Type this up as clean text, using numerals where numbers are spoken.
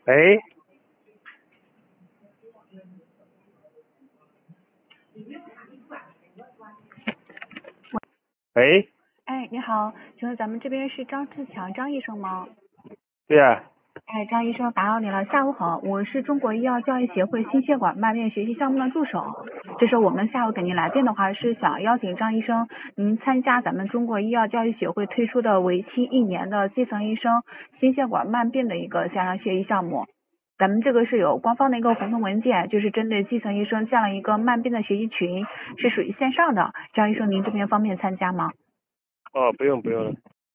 喂喂， 哎，你好，请问咱们这边是张志强张医生吗？ 对呀、 哎，张医生打扰你了，下午好，我是中国医药教育协会心血管慢病学习项目的助手。这是我们下午给您来电的话，是想邀请张医生您参加咱们中国医药教育协会推出的为期1年的基层医生心血管慢病的一个线上学习项目。咱们这个是有官方的一个活动文件，就是针对基层医生建了一个慢病的学习群，是属于线上的。张医生，您这边方便参加吗？ 哦，不用了。